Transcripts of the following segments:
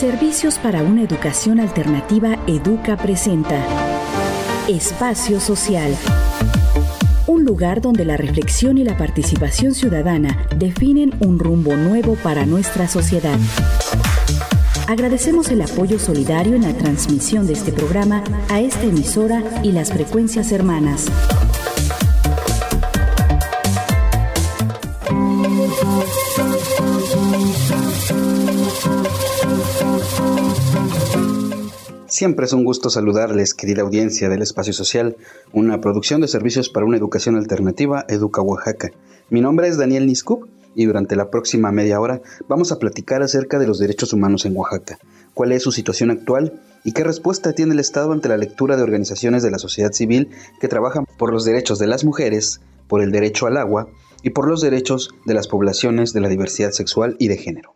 Servicios para una educación alternativa Educa presenta Espacio Social. Un lugar donde la reflexión y la participación ciudadana definen un rumbo nuevo para nuestra sociedad. Agradecemos el apoyo solidario en la transmisión de este programa a esta emisora y las frecuencias hermanas. Siempre es un gusto saludarles, querida audiencia del Espacio Social, una producción de servicios para una educación alternativa, Educa Oaxaca. Mi nombre es Daniel Niscup y durante la próxima media hora vamos a platicar acerca de los derechos humanos en Oaxaca, cuál es su situación actual y qué respuesta tiene el Estado ante la lectura de organizaciones de la sociedad civil que trabajan por los derechos de las mujeres, por el derecho al agua y por los derechos de las poblaciones de la diversidad sexual y de género.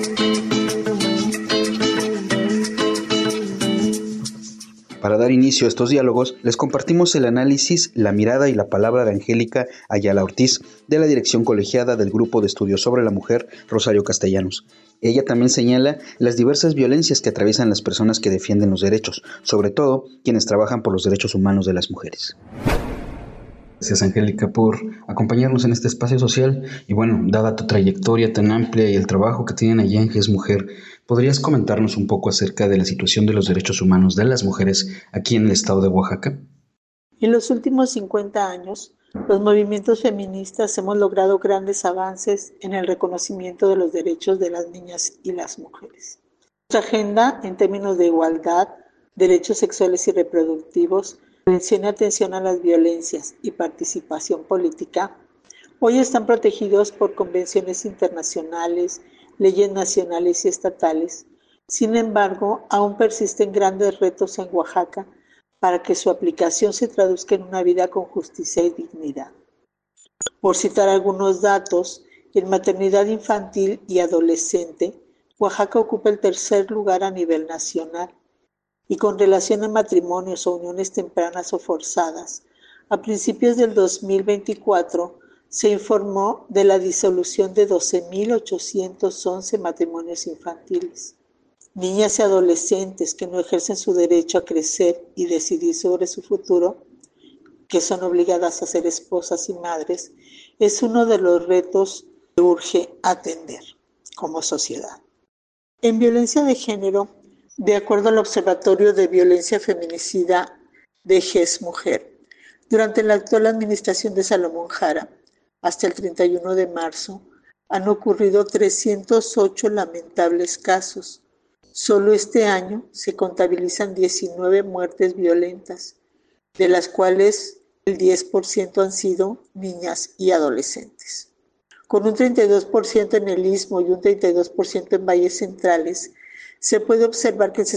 Para dar inicio a estos diálogos, les compartimos el análisis, la mirada y la palabra de Angélica Ayala Ortiz, de la Dirección Colegiada del Grupo de Estudios sobre la Mujer, Rosario Castellanos. Ella también señala las diversas violencias que atraviesan las personas que defienden los derechos, sobre todo quienes trabajan por los derechos humanos de las mujeres. Gracias, Angélica, por acompañarnos en este espacio social. Y bueno, dada tu trayectoria tan amplia y el trabajo que tienen allá en GES Mujer, ¿podrías comentarnos un poco acerca de la situación de los derechos humanos de las mujeres aquí en el estado de Oaxaca? En los últimos 50 años, los movimientos feministas hemos logrado grandes avances en el reconocimiento de los derechos de las niñas y las mujeres. Nuestra agenda, en términos de igualdad, derechos sexuales y reproductivos, prevención y atención a las violencias y participación política, hoy están protegidos por convenciones internacionales, leyes nacionales y estatales. Sin embargo, aún persisten grandes retos en Oaxaca para que su aplicación se traduzca en una vida con justicia y dignidad. Por citar algunos datos, en maternidad infantil y adolescente, Oaxaca ocupa el tercer lugar a nivel nacional. Y con relación a matrimonios o uniones tempranas o forzadas, a principios del 2024 se informó de la disolución de 12.811 matrimonios infantiles. Niñas y adolescentes que no ejercen su derecho a crecer y decidir sobre su futuro, que son obligadas a ser esposas y madres, es uno de los retos que urge atender como sociedad. En violencia de género, de acuerdo al Observatorio de Violencia Feminicida de GES Mujer, durante la actual administración de Salomón Jara, hasta el 31 de marzo, han ocurrido 308 lamentables casos. Solo este año se contabilizan 19 muertes violentas, de las cuales el 10% han sido niñas y adolescentes. Con un 32% en el Istmo y un 32% en valles centrales, se puede observar que el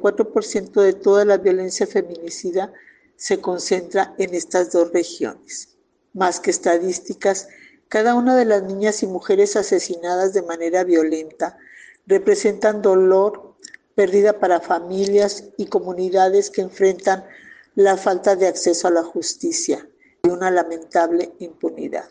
64% de toda la violencia feminicida se concentra en estas dos regiones. Más que estadísticas, cada una de las niñas y mujeres asesinadas de manera violenta representan dolor, pérdida para familias y comunidades que enfrentan la falta de acceso a la justicia y una lamentable impunidad.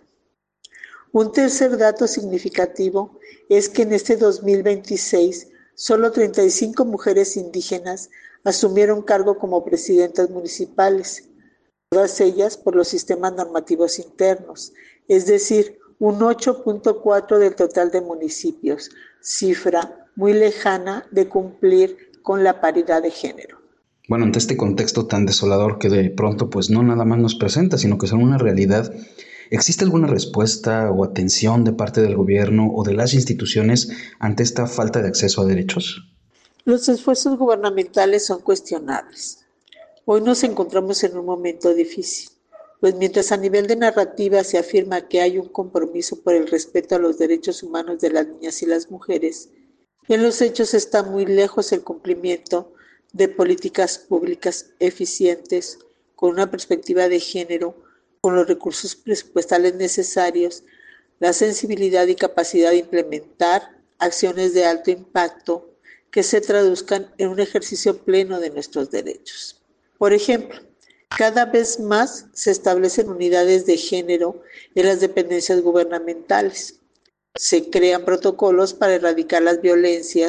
Un tercer dato significativo es que en este 2026 solo 35 mujeres indígenas asumieron cargo como presidentas municipales, todas ellas por los sistemas normativos internos, es decir, un 8.4% del total de municipios, cifra muy lejana de cumplir con la paridad de género. Bueno, ante este contexto tan desolador que de pronto pues no nada más nos presenta, sino que son una realidad, ¿existe alguna respuesta o atención de parte del gobierno o de las instituciones ante esta falta de acceso a derechos? Los esfuerzos gubernamentales son cuestionables. Hoy nos encontramos en un momento difícil, pues mientras a nivel de narrativa se afirma que hay un compromiso por el respeto a los derechos humanos de las niñas y las mujeres, en los hechos está muy lejos el cumplimiento de políticas públicas eficientes, con una perspectiva de género, con los recursos presupuestales necesarios, la sensibilidad y capacidad de implementar acciones de alto impacto que se traduzcan en un ejercicio pleno de nuestros derechos. Por ejemplo, cada vez más se establecen unidades de género en las dependencias gubernamentales. Se crean protocolos para erradicar las violencias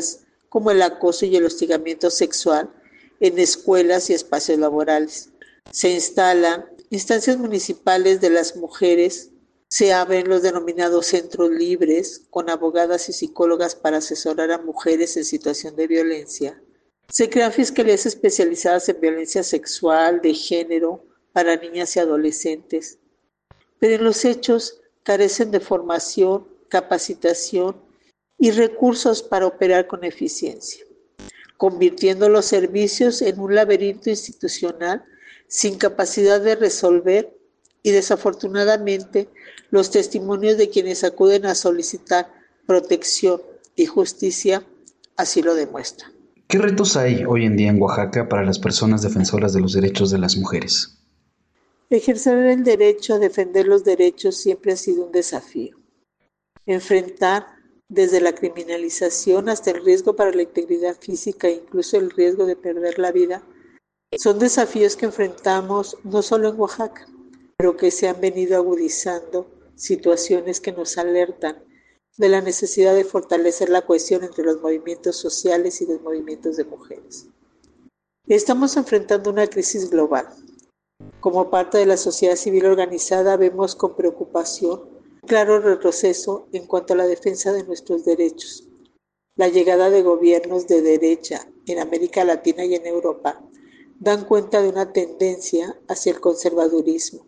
como el acoso y el hostigamiento sexual en escuelas y espacios laborales. Se instalan instancias municipales de las mujeres, se abren los denominados centros libres con abogadas y psicólogas para asesorar a mujeres en situación de violencia. Se crean fiscalías especializadas en violencia sexual, de género, para niñas y adolescentes. Pero en los hechos carecen de formación, capacitación y recursos para operar con eficiencia, convirtiendo los servicios en un laberinto institucional sin capacidad de resolver, y desafortunadamente los testimonios de quienes acuden a solicitar protección y justicia así lo demuestran. ¿Qué retos hay hoy en día en Oaxaca para las personas defensoras de los derechos de las mujeres? Ejercer el derecho a defender los derechos siempre ha sido un desafío. Enfrentar desde la criminalización hasta el riesgo para la integridad física e incluso el riesgo de perder la vida son desafíos que enfrentamos no solo en Oaxaca, pero que se han venido agudizando, situaciones que nos alertan de la necesidad de fortalecer la cohesión entre los movimientos sociales y los movimientos de mujeres. Estamos enfrentando una crisis global. Como parte de la sociedad civil organizada, vemos con preocupación un claro retroceso en cuanto a la defensa de nuestros derechos. La llegada de gobiernos de derecha en América Latina y en Europa dan cuenta de una tendencia hacia el conservadurismo,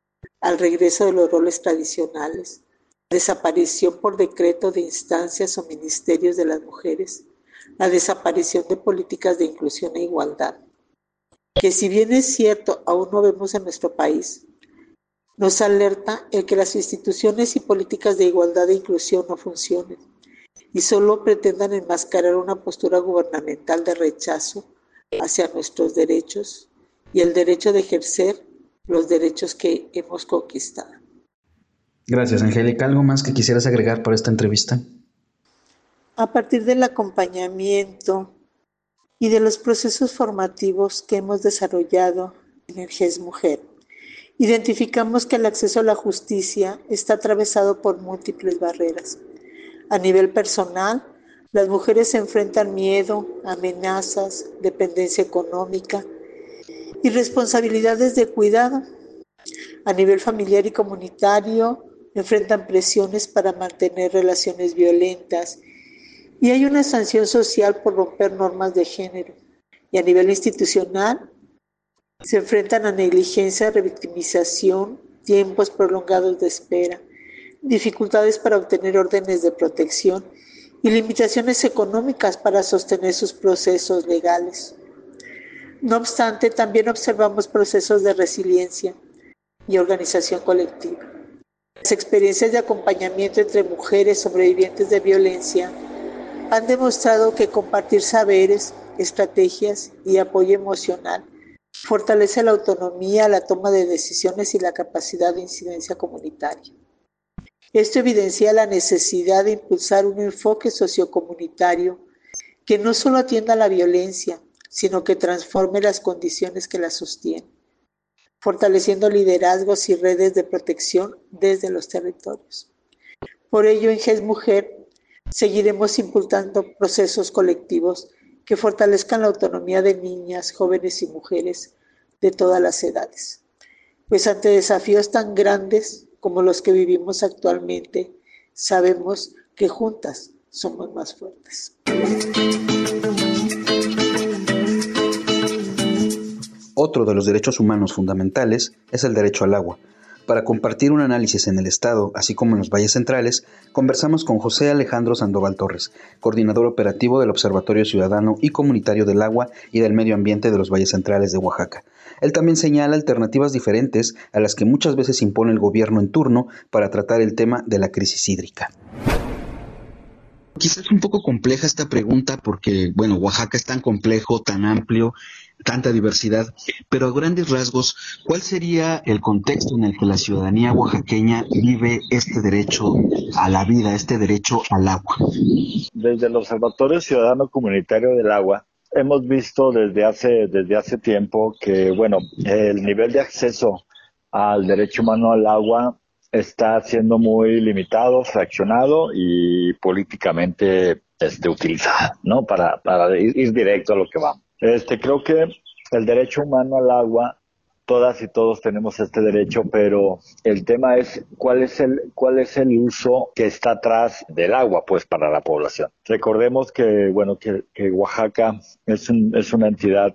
al regreso de los roles tradicionales, desaparición por decreto de instancias o ministerios de las mujeres, la desaparición de políticas de inclusión e igualdad, que si bien es cierto aún no vemos en nuestro país, nos alerta el que las instituciones y políticas de igualdad e inclusión no funcionen y solo pretendan enmascarar una postura gubernamental de rechazo hacia nuestros derechos y el derecho de ejercer los derechos que hemos conquistado. Gracias, Angélica. ¿Algo más que quisieras agregar para esta entrevista? A partir del acompañamiento y de los procesos formativos que hemos desarrollado en el GES Mujer, identificamos que el acceso a la justicia está atravesado por múltiples barreras. A nivel personal, las mujeres se enfrentan miedo, amenazas, dependencia económica y responsabilidades de cuidado. A nivel familiar y comunitario, enfrentan presiones para mantener relaciones violentas y hay una sanción social por romper normas de género. Y a nivel institucional, se enfrentan a negligencia, revictimización, tiempos prolongados de espera, dificultades para obtener órdenes de protección y limitaciones económicas para sostener sus procesos legales. No obstante, también observamos procesos de resiliencia y organización colectiva. Las experiencias de acompañamiento entre mujeres sobrevivientes de violencia han demostrado que compartir saberes, estrategias y apoyo emocional fortalece la autonomía, la toma de decisiones y la capacidad de incidencia comunitaria. Esto evidencia la necesidad de impulsar un enfoque sociocomunitario que no solo atienda a la violencia, sino que transforme las condiciones que la sostienen, fortaleciendo liderazgos y redes de protección desde los territorios. Por ello, en GES Mujer seguiremos impulsando procesos colectivos que fortalezcan la autonomía de niñas, jóvenes y mujeres de todas las edades. Pues ante desafíos tan grandes como los que vivimos actualmente, sabemos que juntas somos más fuertes. Otro de los derechos humanos fundamentales es el derecho al agua. Para compartir un análisis en el Estado, así como en los valles centrales, conversamos con José Alejandro Sandoval Torres, coordinador operativo del Observatorio Ciudadano y Comunitario del Agua y del Medio Ambiente de los valles centrales de Oaxaca. Él también señala alternativas diferentes a las que muchas veces impone el gobierno en turno para tratar el tema de la crisis hídrica. Quizás un poco compleja esta pregunta porque, Oaxaca es tan complejo, tan amplio, tanta diversidad, pero a grandes rasgos, ¿cuál sería el contexto en el que la ciudadanía oaxaqueña vive este derecho a la vida, este derecho al agua? Desde el Observatorio Ciudadano Comunitario del Agua, hemos visto desde hace tiempo que, el nivel de acceso al derecho humano al agua está siendo muy limitado, fraccionado y políticamente utilizada, ¿no? Para ir directo a lo que vamos. Creo que el derecho humano al agua, todas y todos tenemos este derecho, pero el tema es cuál es el uso que está atrás del agua, pues, para la población. Recordemos que Oaxaca es una entidad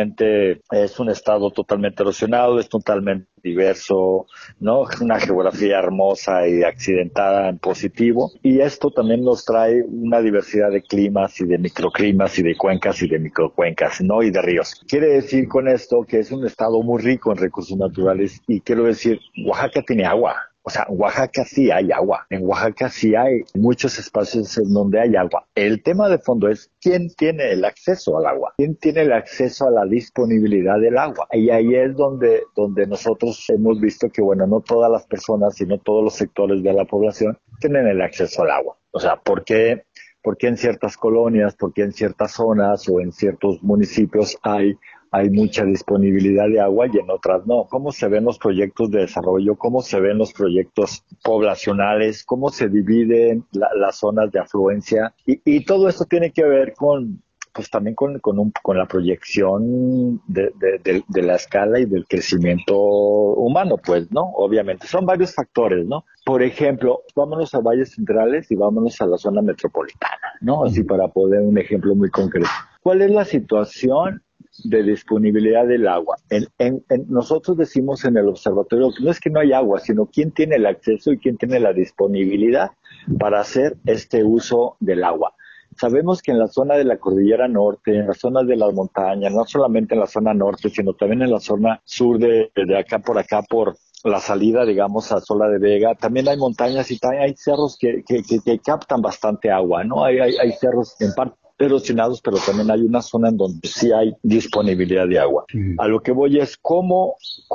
es un estado totalmente erosionado, es totalmente diverso, ¿no? Una geografía hermosa y accidentada en positivo, y esto también nos trae una diversidad de climas y de microclimas y de cuencas y de microcuencas, ¿no? Y de ríos. Quiere decir con esto que es un estado muy rico en recursos naturales, y quiero decir, Oaxaca tiene agua. O sea, en Oaxaca sí hay agua. En Oaxaca sí hay muchos espacios en donde hay agua. El tema de fondo es quién tiene el acceso al agua, quién tiene el acceso a la disponibilidad del agua. Y ahí es donde nosotros hemos visto que, no todas las personas y no todos los sectores de la población tienen el acceso al agua. O sea, ¿por qué en ciertas colonias, por qué en ciertas zonas o en ciertos municipios hay mucha disponibilidad de agua y en otras no? ¿Cómo se ven los proyectos de desarrollo? ¿Cómo se ven los proyectos poblacionales? ¿Cómo se dividen las zonas de afluencia? Y todo esto tiene que ver también con la proyección de la escala y del crecimiento humano, pues, ¿no? Obviamente, son varios factores, ¿no? Por ejemplo, vámonos a Valles Centrales y vámonos a la zona metropolitana, ¿no? Así para poner un ejemplo muy concreto. ¿Cuál es la situación de disponibilidad del agua? Nosotros decimos en el observatorio que no es que no hay agua, sino quién tiene el acceso y quién tiene la disponibilidad para hacer este uso del agua. Sabemos que en la zona de la Cordillera Norte, en las zonas de las montañas, no solamente en la zona norte, sino también en la zona sur de acá por la salida, digamos, a Sola de Vega, también hay montañas y también hay cerros que captan bastante agua, ¿no? Hay cerros en parte erosionados, pero también hay una zona en donde sí hay disponibilidad de agua. A lo que voy es cómo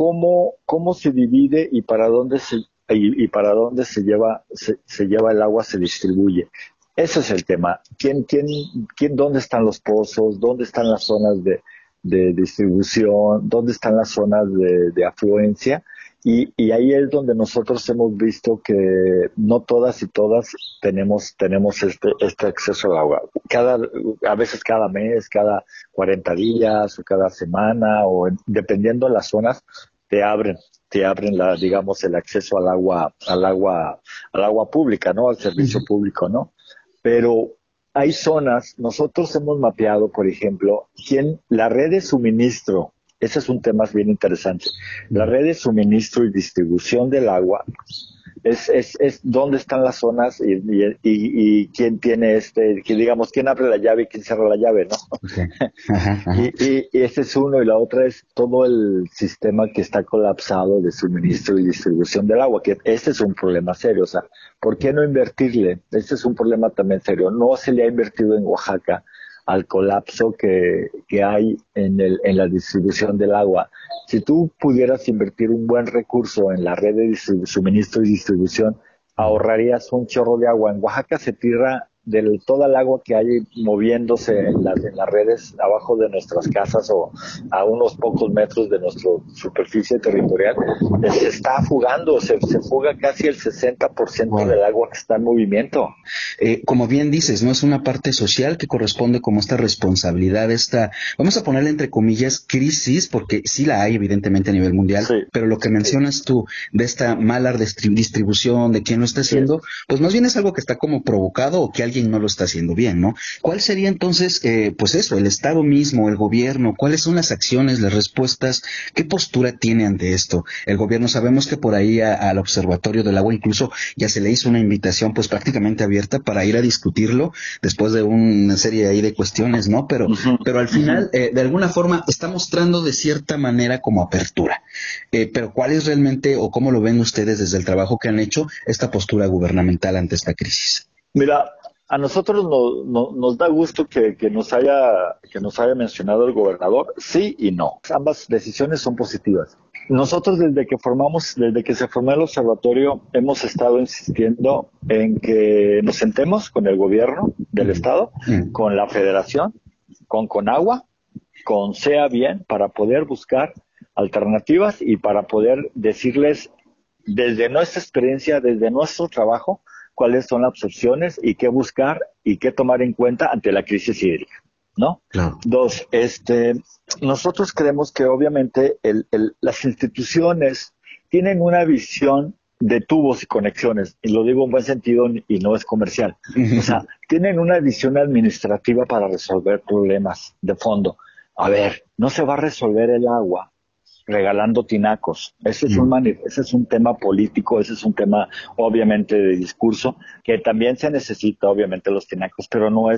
se divide y para dónde se lleva el agua, se distribuye. Ese es el tema. ¿Dónde están los pozos? ¿Dónde están las zonas de distribución? ¿Dónde están las zonas de afluencia? Y ahí es donde nosotros hemos visto que no todas y todas tenemos este acceso al agua. A veces cada mes, cada 40 días o cada semana, o dependiendo de las zonas, te abren el acceso al agua pública, ¿no? Al servicio público, ¿no? Pero hay zonas, nosotros hemos mapeado, por ejemplo, la red de suministro. Ese es un tema bien interesante. La red de suministro y distribución del agua es dónde están las zonas y quién tiene quién abre la llave y quién cierra la llave, ¿no? Okay. Ajá. Y ese es uno, y la otra es todo el sistema que está colapsado de suministro y distribución del agua, que este es un problema serio. O sea, ¿por qué no invertirle? Este es un problema también serio. No se le ha invertido en Oaxaca al colapso que hay en la distribución del agua. Si tú pudieras invertir un buen recurso en la red de suministro y distribución, ahorrarías un chorro de agua. En Oaxaca se tira toda el agua que hay moviéndose en las redes abajo de nuestras casas o a unos pocos metros de nuestra superficie territorial, se está fugando, se fuga casi el 60% del agua que está en movimiento. Como bien dices, ¿no? Es una parte social que corresponde como esta responsabilidad, vamos a ponerle entre comillas, crisis, porque sí la hay evidentemente a nivel mundial, sí, pero lo que mencionas tú, de esta mala distribución, de quién lo está haciendo, pues más bien es algo que está como provocado o que alguien no lo está haciendo bien, ¿no? ¿Cuál sería entonces, el Estado mismo, el gobierno? ¿Cuáles son las acciones, las respuestas? ¿Qué postura tiene ante esto? El gobierno, sabemos que por ahí al Observatorio del Agua incluso ya se le hizo una invitación pues prácticamente abierta para ir a discutirlo después de una serie ahí de cuestiones, ¿no? Pero al final, de alguna forma, está mostrando de cierta manera como apertura. Pero ¿cuál es realmente, o cómo lo ven ustedes desde el trabajo que han hecho, esta postura gubernamental ante esta crisis? Mira, a nosotros nos da gusto que nos haya mencionado el gobernador, sí y no. Ambas decisiones son positivas. Nosotros desde que se formó el observatorio, hemos estado insistiendo en que nos sentemos con el gobierno del estado, con la federación, con Conagua, con Sea Bien, para poder buscar alternativas y para poder decirles desde nuestra experiencia, desde nuestro trabajo, cuáles son las opciones y qué buscar y qué tomar en cuenta ante la crisis hídrica, ¿no? Claro. Dos, nosotros creemos que obviamente las instituciones tienen una visión de tubos y conexiones, y lo digo en buen sentido y no es comercial. O sea, tienen una visión administrativa para resolver problemas de fondo. A ver, no se va a resolver el agua regalando tinacos. Ese es un tema político, ese es un tema obviamente de discurso, que también se necesita obviamente los tinacos, pero no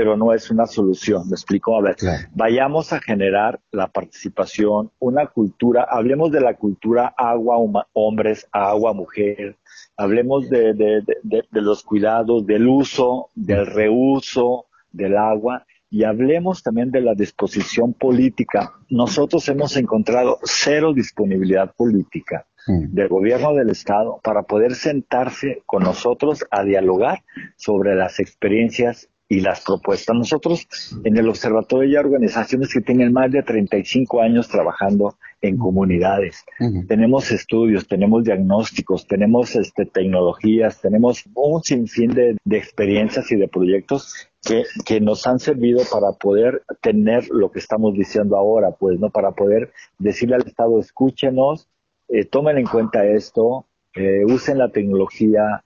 es una solución. ¿Me explico? A ver, Claro. Vayamos a generar la participación, una cultura, hablemos de la cultura agua hombres, agua mujer, hablemos de los cuidados, del uso, del reuso del agua, y hablemos también de la disposición política. Nosotros hemos encontrado cero disponibilidad política del gobierno del Estado para poder sentarse con nosotros a dialogar sobre las experiencias y las propuestas. Nosotros en el observatorio hay organizaciones que tienen más de 35 años trabajando en comunidades. Tenemos estudios, tenemos diagnósticos, tenemos tecnologías, tenemos un sinfín de experiencias y de proyectos que nos han servido para poder tener lo que estamos diciendo ahora, pues, ¿no? Para poder decirle al Estado, escúchenos, tomen en cuenta esto, usen la tecnología,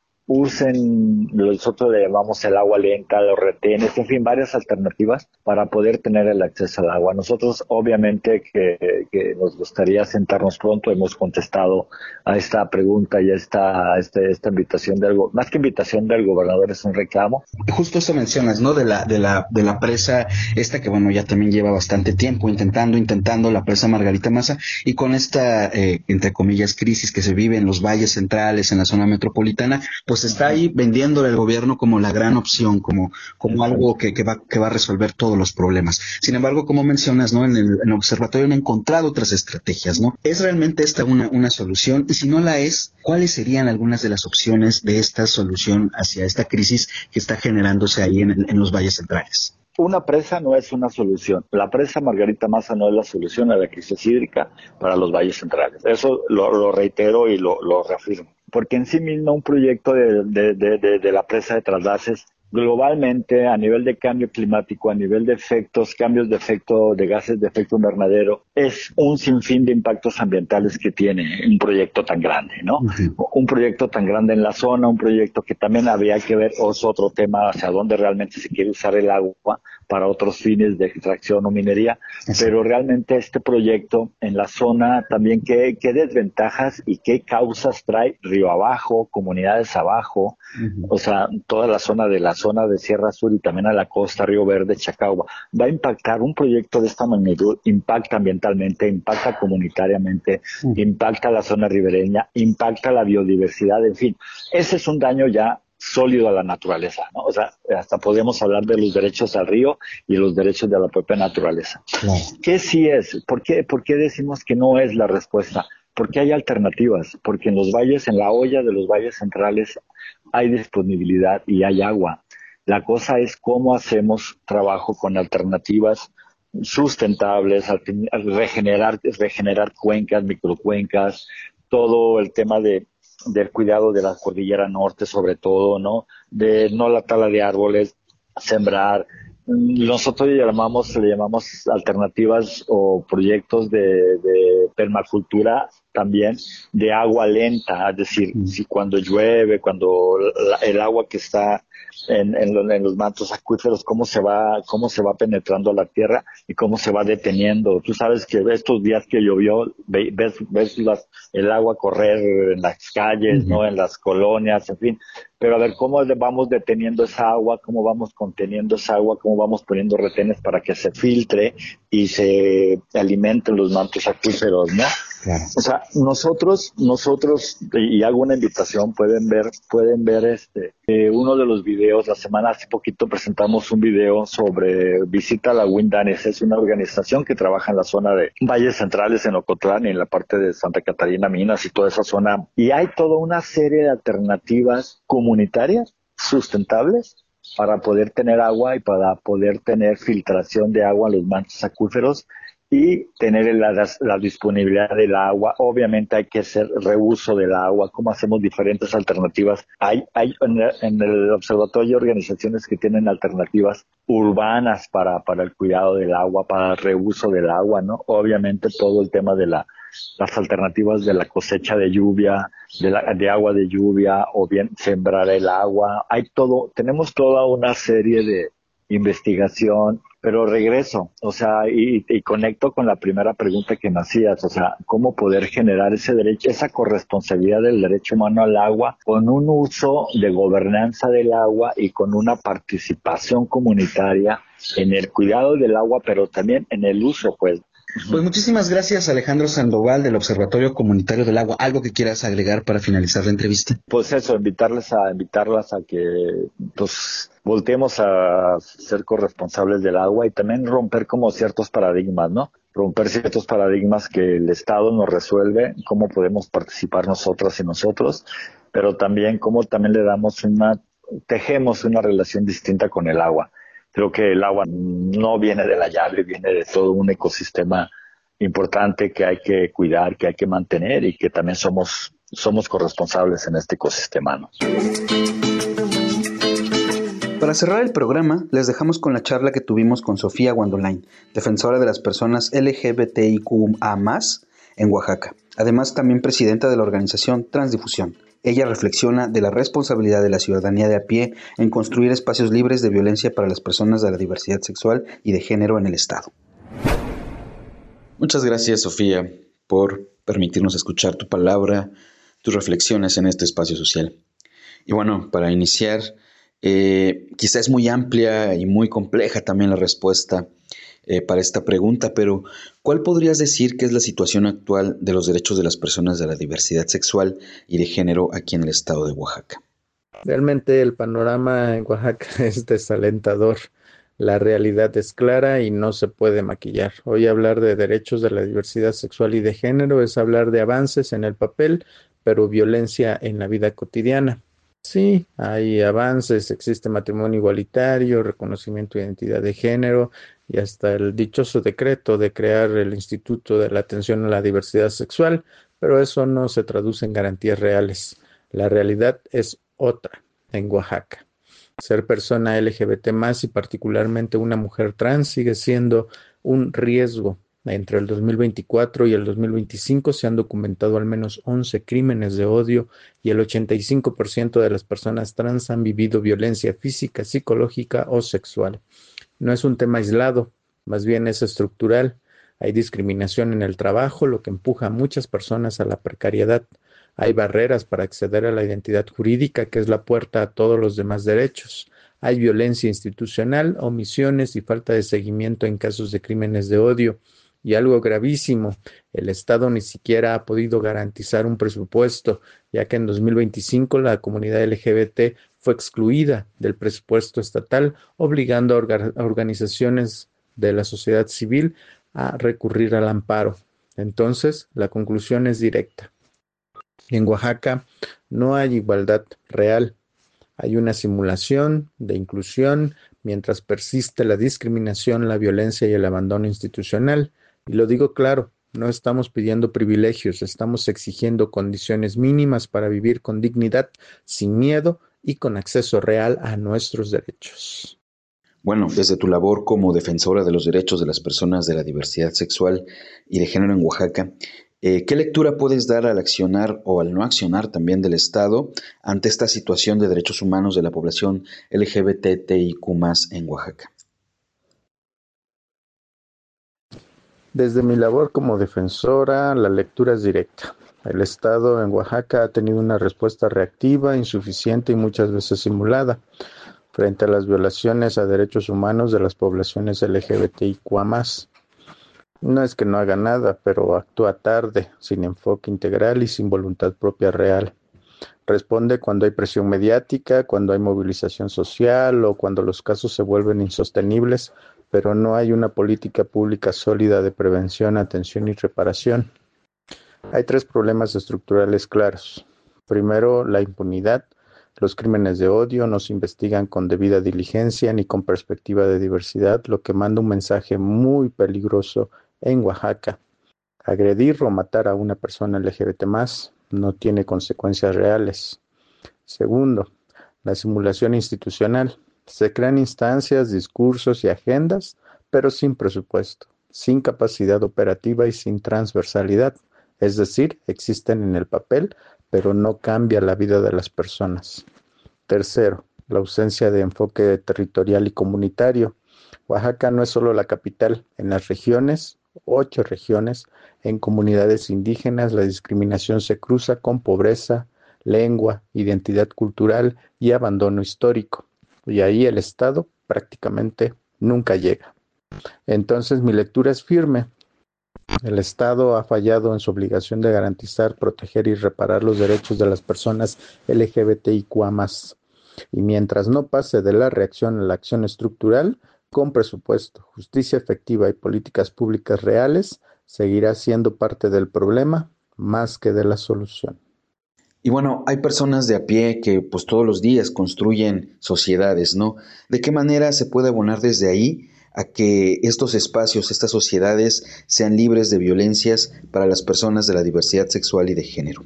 usen, nosotros le llamamos el agua lenta, los retenes, en fin, varias alternativas para poder tener el acceso al agua. Nosotros, obviamente, que nos gustaría sentarnos pronto, hemos contestado a esta pregunta y a esta invitación más que invitación del gobernador, es un reclamo. Justo esto mencionas, ¿no? De la presa esta que, bueno, ya también lleva bastante tiempo intentando la presa Margarita Maza, y con esta, entre comillas, crisis que se vive en los valles centrales, en la zona metropolitana, pues está ahí vendiéndole al gobierno como la gran opción, como algo que va a resolver todos los problemas. Sin embargo, como mencionas, ¿no? En el observatorio han encontrado otras estrategias, ¿no? ¿Es realmente esta una solución? Y si no la es, ¿cuáles serían algunas de las opciones de esta solución hacia esta crisis que está generándose ahí en los valles centrales? Una presa no es una solución. La presa Margarita Maza no es la solución a la crisis hídrica para los valles centrales. Eso lo reitero y lo reafirmo. Porque en sí mismo un proyecto de la presa de Trasvases, globalmente, a nivel de cambio climático, a nivel de cambios de efecto de gases de efecto invernadero, es un sinfín de impactos ambientales que tiene un proyecto tan grande, ¿no? Un proyecto tan grande en la zona, un proyecto que también habría que ver, es otro tema, hacia dónde realmente se quiere usar el agua para otros fines de extracción o minería, pero realmente este proyecto en la zona también, ¿qué desventajas y qué causas trae río abajo, comunidades abajo? O sea, toda la zona de Sierra Sur y también a la costa, Río Verde, Chacagua. Va a impactar un proyecto de esta magnitud, impacta ambientalmente, impacta comunitariamente, impacta la zona ribereña, impacta la biodiversidad, en fin. Ese es un daño ya sólido a la naturaleza, ¿no? O sea, hasta podemos hablar de los derechos al río y los derechos de la propia naturaleza. Claro. ¿Qué sí es? ¿Por qué decimos que no es la respuesta? Porque hay alternativas, porque en los valles, en la olla de los valles centrales hay disponibilidad y hay agua. La cosa es cómo hacemos trabajo con alternativas sustentables, regenerar cuencas, microcuencas, todo el tema del cuidado de la cordillera norte, sobre todo, ¿no? De no la tala de árboles, sembrar. Nosotros le llamamos alternativas o proyectos de permacultura también de agua lenta, es decir, si cuando llueve, cuando el agua que está en los mantos acuíferos, cómo se va penetrando a la tierra y cómo se va deteniendo. Tú sabes que estos días que llovió, ves el agua correr en las calles, ¿no? En las colonias, en fin. Pero a ver cómo vamos deteniendo esa agua, cómo vamos conteniendo esa agua, cómo vamos poniendo retenes para que se filtre y se alimenten los mantos acuíferos, ¿no? Claro. O sea, nosotros, y hago una invitación, pueden ver uno de los videos. Hace poquito presentamos un video sobre Visita a la Windanes. Es una organización que trabaja en la zona de Valles Centrales, en Ocotlán y en la parte de Santa Catarina, Minas y toda esa zona. Y hay toda una serie de alternativas comunitarias sustentables para poder tener agua y para poder tener filtración de agua en los mantos acuíferos y tener la disponibilidad del agua. Obviamente hay que hacer reuso del agua, cómo hacemos diferentes alternativas. Hay en el observatorio hay organizaciones que tienen alternativas urbanas para el cuidado del agua, para el reuso del agua, ¿no? Obviamente todo el tema de las alternativas de la cosecha de lluvia, de agua de lluvia, o bien sembrar el agua. Tenemos toda una serie de investigación, pero regreso, o sea, y conecto con la primera pregunta que me hacías, o sea, cómo poder generar ese derecho, esa corresponsabilidad del derecho humano al agua, con un uso de gobernanza del agua y con una participación comunitaria en el cuidado del agua, pero también en el uso, pues. Pues muchísimas gracias, Alejandro Sandoval, del Observatorio Comunitario del Agua. ¿Algo que quieras agregar para finalizar la entrevista? Pues eso, invitarlas a que pues volteemos a ser corresponsables del agua y también romper como ciertos paradigmas, ¿no? Romper ciertos paradigmas que el Estado nos resuelve, cómo podemos participar nosotras y nosotros, pero también cómo también tejemos una relación distinta con el agua. Creo que el agua no viene de la llave, viene de todo un ecosistema importante que hay que cuidar, que hay que mantener y que también somos corresponsables en este ecosistema, ¿no? Para cerrar el programa, les dejamos con la charla que tuvimos con Sofía Guandolain, defensora de las personas LGBTIQA+, en Oaxaca. Además, también presidenta de la organización Transdifusión. Ella reflexiona de la responsabilidad de la ciudadanía de a pie en construir espacios libres de violencia para las personas de la diversidad sexual y de género en el Estado. Muchas gracias, Sofía, por permitirnos escuchar tu palabra, tus reflexiones en este espacio social. Y bueno, para iniciar, quizá es muy amplia y muy compleja también la respuesta para esta pregunta, pero ¿cuál podrías decir que es la situación actual de los derechos de las personas de la diversidad sexual y de género aquí en el estado de Oaxaca? Realmente el panorama en Oaxaca es desalentador. La realidad es clara y no se puede maquillar. Hoy hablar de derechos de la diversidad sexual y de género es hablar de avances en el papel, pero violencia en la vida cotidiana. Sí, hay avances, existe matrimonio igualitario, reconocimiento de identidad de género y hasta el dichoso decreto de crear el Instituto de la Atención a la Diversidad Sexual, pero eso no se traduce en garantías reales. La realidad es otra en Oaxaca. Ser persona LGBT más y particularmente una mujer trans sigue siendo un riesgo. Entre el 2024 y el 2025 se han documentado al menos 11 crímenes de odio y el 85% de las personas trans han vivido violencia física, psicológica o sexual. No es un tema aislado, más bien es estructural. Hay discriminación en el trabajo, lo que empuja a muchas personas a la precariedad. Hay barreras para acceder a la identidad jurídica, que es la puerta a todos los demás derechos. Hay violencia institucional, omisiones y falta de seguimiento en casos de crímenes de odio. Y algo gravísimo, el Estado ni siquiera ha podido garantizar un presupuesto, ya que en 2025 la comunidad LGBT fue excluida del presupuesto estatal, obligando a organizaciones de la sociedad civil a recurrir al amparo. Entonces, la conclusión es directa. En Oaxaca no hay igualdad real. Hay una simulación de inclusión mientras persiste la discriminación, la violencia y el abandono institucional. Y lo digo claro, no estamos pidiendo privilegios, estamos exigiendo condiciones mínimas para vivir con dignidad, sin miedo y con acceso real a nuestros derechos. Bueno, desde tu labor como defensora de los derechos de las personas de la diversidad sexual y de género en Oaxaca, ¿qué lectura puedes dar al accionar o al no accionar también del Estado ante esta situación de derechos humanos de la población LGBTIQ+ en Oaxaca? Desde mi labor como defensora, la lectura es directa. El Estado en Oaxaca ha tenido una respuesta reactiva, insuficiente y muchas veces simulada frente a las violaciones a derechos humanos de las poblaciones LGBTIQ+. No es que no haga nada, pero actúa tarde, sin enfoque integral y sin voluntad propia real. Responde cuando hay presión mediática, cuando hay movilización social o cuando los casos se vuelven insostenibles, pero no hay una política pública sólida de prevención, atención y reparación. Hay 3 problemas estructurales claros. Primero, la impunidad. Los crímenes de odio no se investigan con debida diligencia ni con perspectiva de diversidad, lo que manda un mensaje muy peligroso En Oaxaca, agredir o matar a una persona LGBT+ no tiene consecuencias reales. Segundo, la simulación institucional. Se crean instancias, discursos y agendas, pero sin presupuesto, sin capacidad operativa y sin transversalidad. Es decir, existen en el papel, pero no cambia la vida de las personas. Tercero, la ausencia de enfoque territorial y comunitario. Oaxaca no es solo la capital. En las regiones, 8 regiones, en comunidades indígenas, la discriminación se cruza con pobreza, lengua, identidad cultural y abandono histórico. Y ahí el Estado prácticamente nunca llega. Entonces mi lectura es firme. El Estado ha fallado en su obligación de garantizar, proteger y reparar los derechos de las personas LGBTIQA+. Y mientras no pase de la reacción a la acción estructural, con presupuesto, justicia efectiva y políticas públicas reales, seguirá siendo parte del problema más que de la solución. Y bueno, hay personas de a pie que pues todos los días construyen sociedades, ¿no? ¿De qué manera se puede abonar desde ahí a que estos espacios, estas sociedades sean libres de violencias para las personas de la diversidad sexual y de género?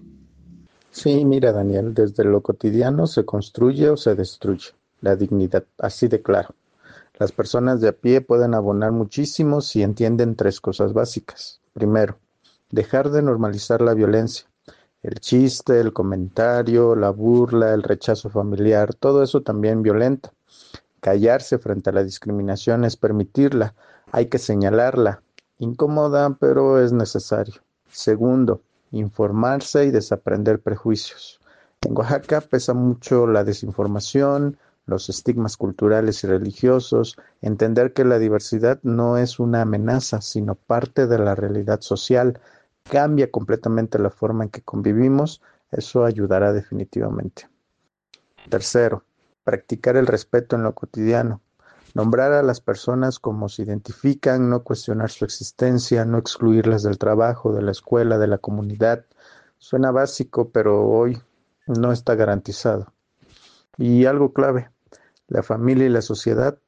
Sí, mira, Daniel, desde lo cotidiano se construye o se destruye la dignidad, así de claro. Las personas de a pie pueden abonar muchísimo si entienden 3 cosas básicas. Primero, dejar de normalizar la violencia. El chiste, el comentario, la burla, el rechazo familiar, todo eso también violenta. Callarse frente a la discriminación es permitirla, hay que señalarla. Incómoda, pero es necesario. Segundo, informarse y desaprender prejuicios. En Oaxaca pesa mucho la desinformación, los estigmas culturales y religiosos, entender que la diversidad no es una amenaza, sino parte de la realidad social, cambia completamente la forma en que convivimos, eso ayudará definitivamente. Tercero, practicar el respeto en lo cotidiano, nombrar a las personas como se identifican, no cuestionar su existencia, no excluirlas del trabajo, de la escuela, de la comunidad. Suena básico, pero hoy no está garantizado. Y algo clave, la familia y la sociedad,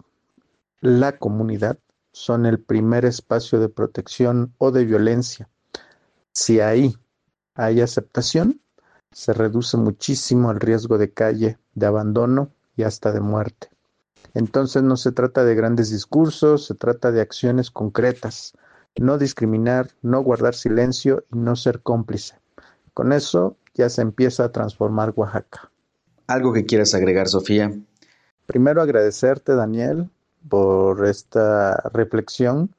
la comunidad, son el primer espacio de protección o de violencia. Si ahí hay aceptación, se reduce muchísimo el riesgo de calle, de abandono y hasta de muerte. Entonces no se trata de grandes discursos, se trata de acciones concretas. No discriminar, no guardar silencio y no ser cómplice. Con eso ya se empieza a transformar Oaxaca. ¿Algo que quieras agregar, Sofía? Primero agradecerte, Daniel, por esta reflexión,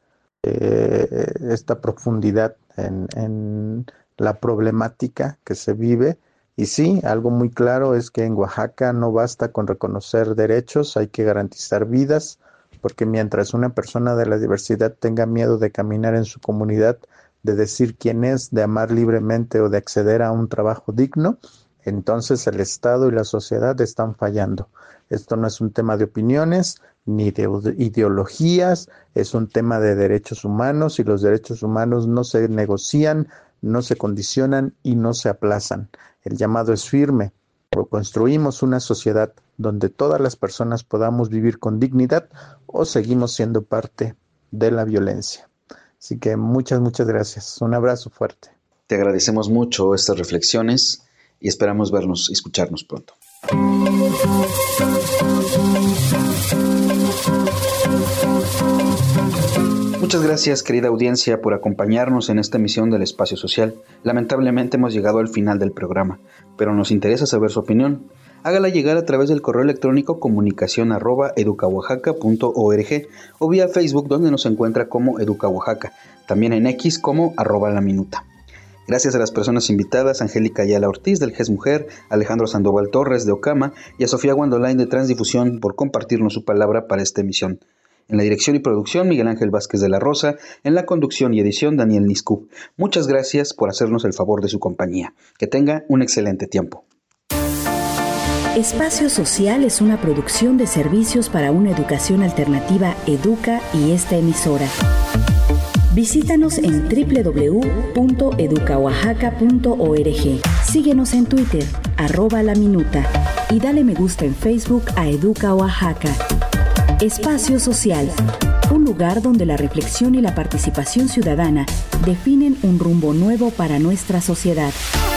esta profundidad en la problemática que se vive. Y sí, algo muy claro es que en Oaxaca no basta con reconocer derechos, hay que garantizar vidas, porque mientras una persona de la diversidad tenga miedo de caminar en su comunidad, de decir quién es, de amar libremente o de acceder a un trabajo digno, entonces el Estado y la sociedad están fallando. Esto no es un tema de opiniones ni de ideologías, es un tema de derechos humanos y los derechos humanos no se negocian, no se condicionan y no se aplazan. El llamado es firme. O construimos una sociedad donde todas las personas podamos vivir con dignidad o seguimos siendo parte de la violencia. Así que muchas gracias. Un abrazo fuerte. Te agradecemos mucho estas reflexiones y esperamos vernos y escucharnos pronto. Muchas gracias, querida audiencia, por acompañarnos en esta emisión del Espacio Social. Lamentablemente hemos llegado al final del programa, pero nos interesa saber su opinión. Hágala llegar a través del correo electrónico comunicacion@educaoaxaca.org o vía Facebook, donde nos encuentra como Educa Oaxaca, también en X como @laminuta. Gracias a las personas invitadas, Angélica Ayala Ortiz del GES Mujer, Alejandro Sandoval Torres de Ocama y a Sofía Guandolain de Transdifusión por compartirnos su palabra para esta emisión. En la dirección y producción, Miguel Ángel Vázquez de la Rosa. En la conducción y edición, Daniel Niscup. Muchas gracias por hacernos el favor de su compañía. Que tenga un excelente tiempo. Espacio Social es una producción de servicios para una educación alternativa Educa y esta emisora. Visítanos en www.educaoaxaca.org. Síguenos en Twitter, @laminuta y dale me gusta en Facebook a Educa Oaxaca. Espacio Social. Un lugar donde la reflexión y la participación ciudadana definen un rumbo nuevo para nuestra sociedad.